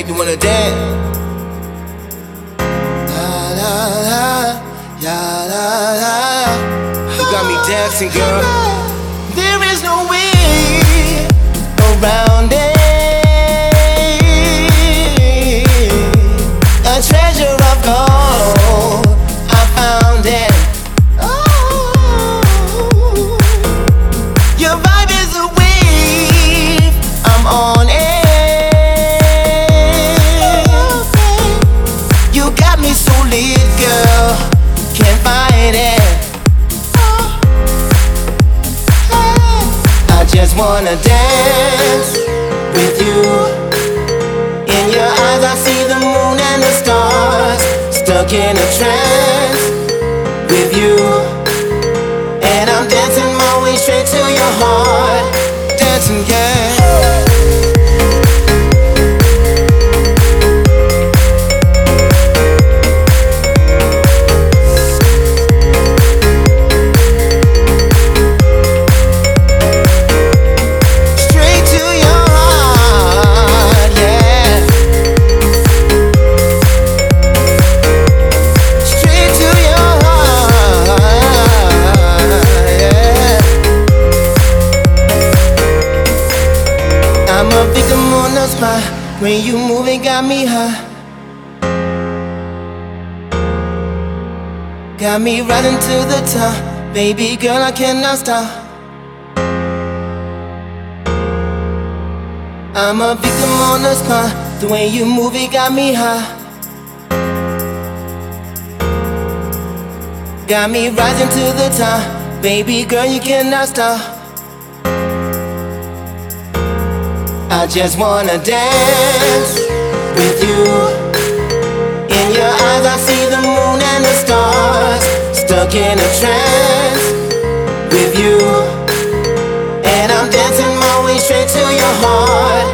make me wanna dance. La la la, la la la. You got me dancing, girl. There is no way around it. A treasure of gold, I found it. Oh, your vibe is a wave, I'm on it. You got me so lit, girl, can't fight it. I just wanna dance with you. In your eyes I see the moon and the stars. Stuck in a trance with you. And I'm dancing my way straight to your heart. Dancing, yeah. I'm a victim on the spot. When you move, it got me high. Got me riding to the top. Baby girl, I cannot stop. I'm a victim on the spot. The way you move, it got me high. Got me rising to the top. Baby girl, you cannot stop. I just wanna dance with you. In your eyes I see the moon and the stars. Stuck in a trance with you. And I'm dancing my way straight to your heart.